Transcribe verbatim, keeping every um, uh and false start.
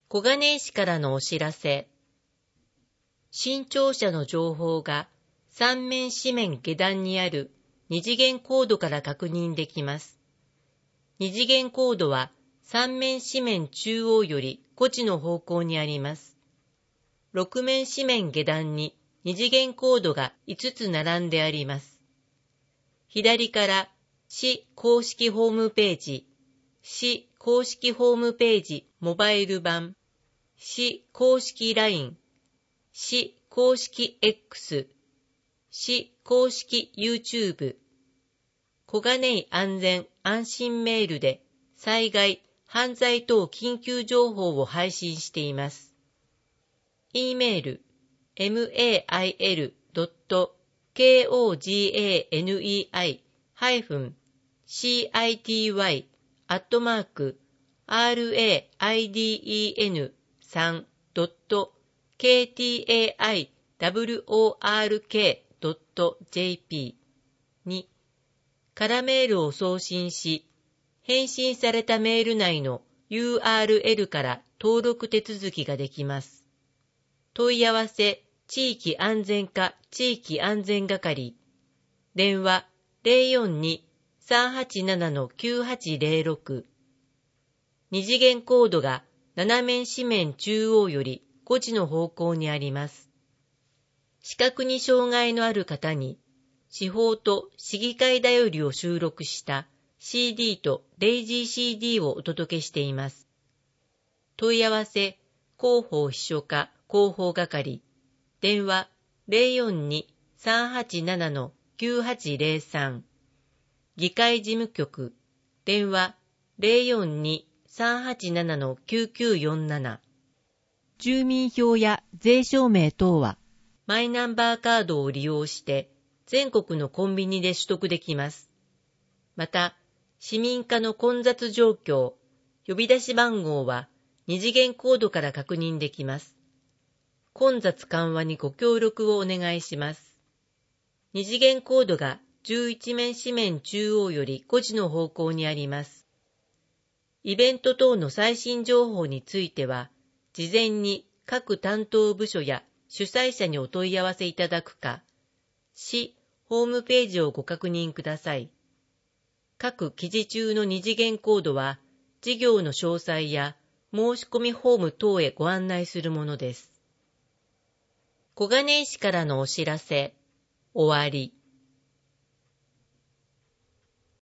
小金井市からのお知らせ。新庁舎の情報が三面四面下段にある二次元コードから確認できます。二次元コードは三面四面中央よりご地の方向にあります。六面四面下段に二次元コードが五つ並んであります。左から市公式ホームページ、市公式ホームページモバイル版、市公式 ライン、市公式 X、市公式 YouTube、小金井安全安心メールで災害、犯罪等緊急情報を配信しています。e メール メール ドット コガネイ ハイフン シティ アットマーク ラデン さん ドット ケーティーエーアイダブリューオーアールケー ドット ジェーピー に空メールを送信し、返信されたメール内の ユーアールエル から登録手続きができます。問い合わせ地域安全課地域安全係、電話 ゼロよんに さんはちなな きゅうはちゼロろく、二次元コードが七面四面中央よりご地の方向にあります。視覚に障害のある方に、司法と市議会だよりを収録した シーディー とデイジー シーディー をお届けしています。問い合わせ広報秘書課広報係、電話 ゼロよんに さんはちなな きゅうはちゼロさん、議会事務局、電話 ゼロよんに さんはちなな きゅうきゅうよんなな、住民票や税証明等はマイナンバーカードを利用して全国のコンビニで取得できます。また、市民課の混雑状況、呼び出し番号は二次元コードから確認できます。混雑緩和にご協力をお願いします。二次元コードがじゅういち面四面中央よりご地の方向にあります。イベント等の最新情報については、事前に各担当部署や主催者にお問い合わせいただくか、市ホームページをご確認ください。各記事中の二次元コードは、事業の詳細や申し込みフォーム等へご案内するものです。小金井市からのお知らせ、終わり。